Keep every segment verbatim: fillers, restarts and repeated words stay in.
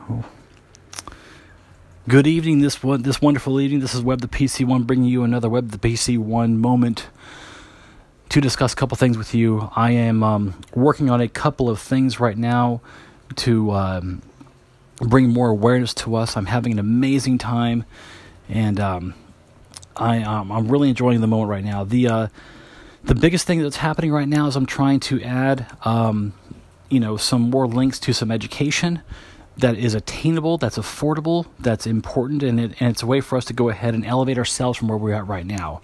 Good evening, this one, this wonderful evening. This is Web the P C one bringing you another Web the P C one moment to discuss a couple things with you. I am um, working on a couple of things right now to um, bring more awareness to us. I'm having an amazing time, and um, I, um, I'm really enjoying the moment right now. The uh, the biggest thing that's happening right now is I'm trying to add, um, you know, some more links to some education that is attainable, that's affordable, that's important, and, it, and it's a way for us to go ahead and elevate ourselves from where we're at right now.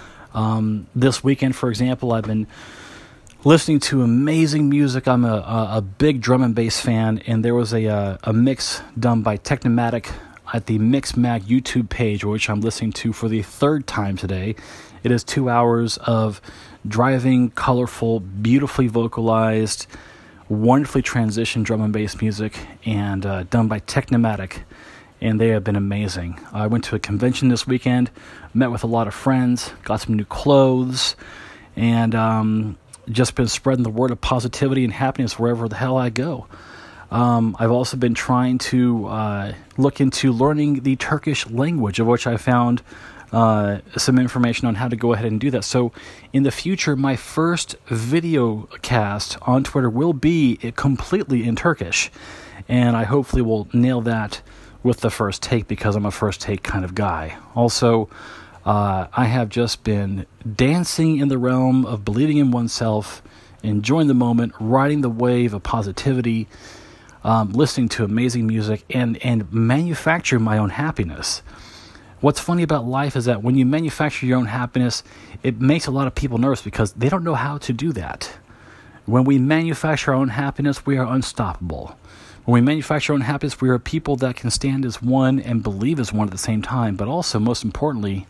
Um, this weekend, for example, I've been listening to amazing music. I'm a, a, a big drum and bass fan, and there was a, a, a mix done by Technomatic at the Mixmag YouTube page, which I'm listening to for the third time today. It is two hours of driving, colorful, beautifully vocalized, wonderfully transitioned drum and bass music, and uh, done by Technomatic, and they have been amazing. I went to a convention this weekend, met with a lot of friends, got some new clothes, and um, just been spreading the word of positivity and happiness wherever the hell I go. Um, I've also been trying to uh, look into learning the Turkish language, of which I found Uh, some information on how to go ahead and do that. So in the future, my first video cast on Twitter will be completely in Turkish, and I hopefully will nail that with the first take, because I'm a first take kind of guy. Also, uh, I have just been dancing in the realm of believing in oneself, enjoying the moment, riding the wave of positivity, um, listening to amazing music, and, and manufacturing my own happiness. What's funny about life is that when you manufacture your own happiness, it makes a lot of people nervous because they don't know how to do that. When we manufacture our own happiness, we are unstoppable. When we manufacture our own happiness, we are people that can stand as one and believe as one at the same time. But also, most importantly,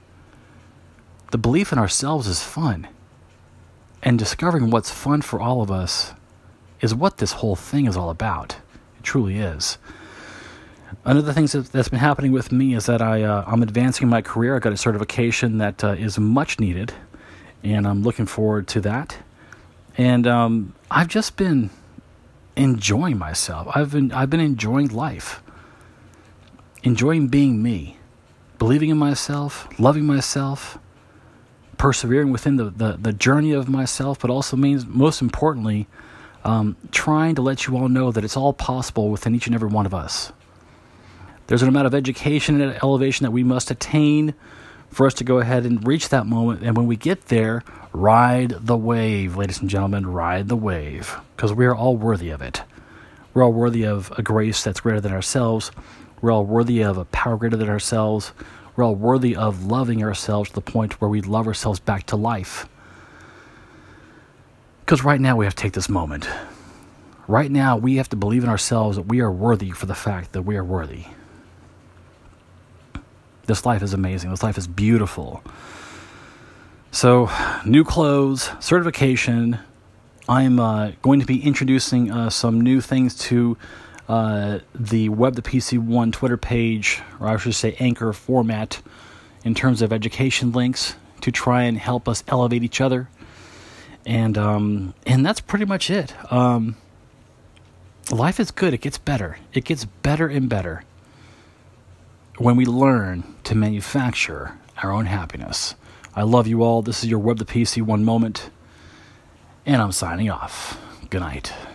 the belief in ourselves is fun. And discovering what's fun for all of us is what this whole thing is all about. It truly is. Another thing that's been happening with me is that I, uh, I'm advancing my career. I got a certification that uh, is much needed, and I'm looking forward to that. And um, I've just been enjoying myself. I've been I've been enjoying life, enjoying being me, believing in myself, loving myself, persevering within the, the, the journey of myself, but also means, most importantly, um, trying to let you all know that it's all possible within each and every one of us. There's an amount of education and elevation that we must attain for us to go ahead and reach that moment. And when we get there, ride the wave, ladies and gentlemen, ride the wave. Because we are all worthy of it. We're all worthy of a grace that's greater than ourselves. We're all worthy of a power greater than ourselves. We're all worthy of loving ourselves to the point where we love ourselves back to life. Because right now we have to take this moment. Right now we have to believe in ourselves that we are worthy for the fact that we are worthy. This life is amazing. This life is beautiful. So, new clothes, certification. I'm uh, going to be introducing uh, some new things to uh, the Web the P C one Twitter page, or I should say Anchor format, in terms of education links to try and help us elevate each other. And um, and that's pretty much it. Um, life is good. It gets better. It gets better and better when we learn to manufacture our own happiness. I love you all. This is your Web the P C one moment, and I'm signing off. Good night.